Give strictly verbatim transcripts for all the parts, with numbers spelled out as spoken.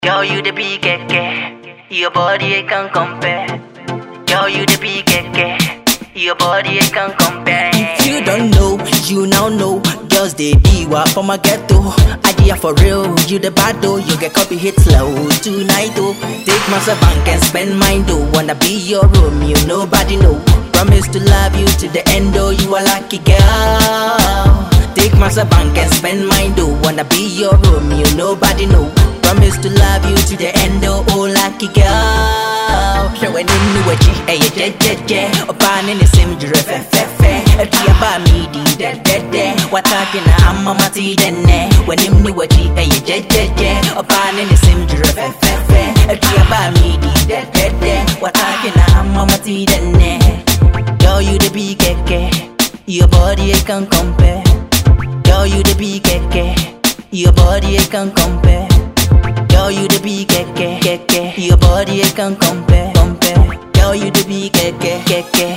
Girl, you the big keke, your body I can compare. Girl, you the big keke, your body I can compare. If you don't know, you now know. Girls they diwa for my ghetto. Idea for real, you the bad though. You get copy hit slow tonight though. Take my bank and spend mine though. Wanna be your Romeo, nobody know. Promise to love you to the end though. You a lucky girl. Take my bank and spend mine though. Wanna be your Romeo, nobody know. Promise to love you to the end though. Oh lucky girl. Showing in the wachi, eh je je je. Opan in the same jure fe fe fe. If you ba me di de de de. What talking I'm mama ti denne. When him the wachi, eh je je je. Opan in the same jure fe fe fe. If you ba me di de de de. What talking I'm mama ti denne. Girl you the big keke, your body I can compare. Girl you the big keke, your body I can compare. Girl you the big keke, keke, your body I can compare, compare. Girl you the big keke, keke.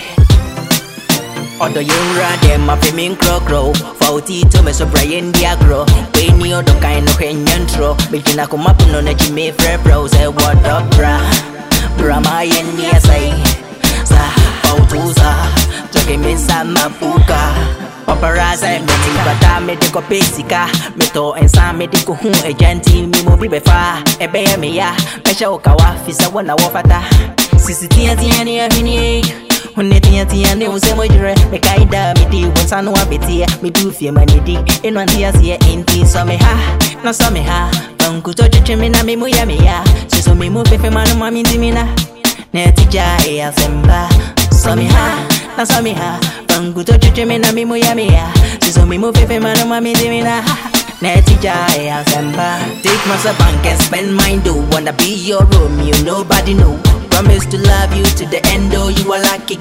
Odo yura dem a femin crow crow. Fauti to me so Brian Diagro. When you do kind of Kenyan tro. Begina kuma puno na jime fre bro. Say what up bra, bra my yendi asay. Sa fautu sa, joke me sa mapuka. Paparazzi me bata me de ko pesika. Me to ensa me de ko hu agenti mi mo bi be fa. E be me ya, me sha o kawa fisa wana wo fata. Sisi tia tia ni ahini. Hone tia tia ni o se mo jire. Me kaida me di wonsa no abetia. Me du fie mani di. Eno antia se enti so me ha. Na so me ha. Banku to chiche me na me mu ya me ya. So so me mu fe fe manu mami ndi me na. Ne tija e asemba. So me ha. Na so me ha. Bangu to chiche me na me mu ya me ya. So so me mu fe fe manu mami ndi me na. Netija e asemba. Take my bank and spend mine though. Wanna be your Romeo, nobody know. Promise to love you to the end though. You a lucky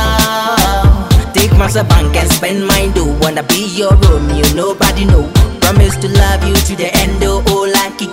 girl. Take my bank and spend mine though. Wanna be your Romeo, nobody know. Promise to love you to the end though. Oh lucky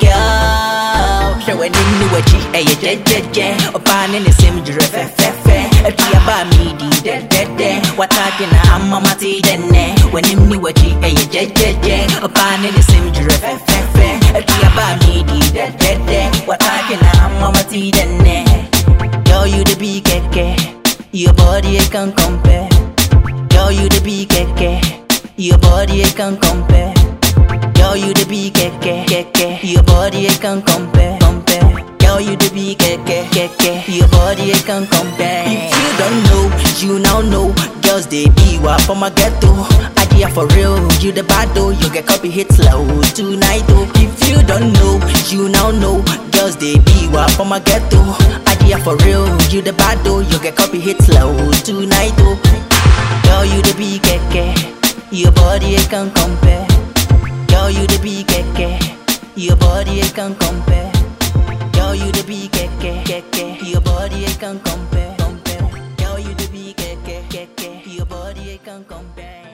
girl. Showing in the wachi, eh je je je. Opan in the same jure fe fe fe. If you ba me di de de de. What talking I'm mama ti denne. When him ni wachi, eh je je je. Opan in the same jure fe fe fe. If you ba me di de de de. What talking I'm mama ti denne. Girl you the big keke, your body I can compare. Girl you the big keke, your body I can compare. Girl you the big keke, keke, your body I can compare, compare. Girl you the big keke, keke, your body I can compare. If you don't know, you now know. Girls they be wa for my ghetto. Idea for real, you the bad though. You get copy hit slow tonight though. If you don't know, you now know. Girls they be wa for my ghetto. Idea for real, you the bad though. You get copy hit slow tonight though. Girl you the big keke, your body I can compare. Girl you the big keke, your body I can compare. Girl you the big keke, keke, your body I can compare, compare. Girl you the big keke, keke, your body I can compare.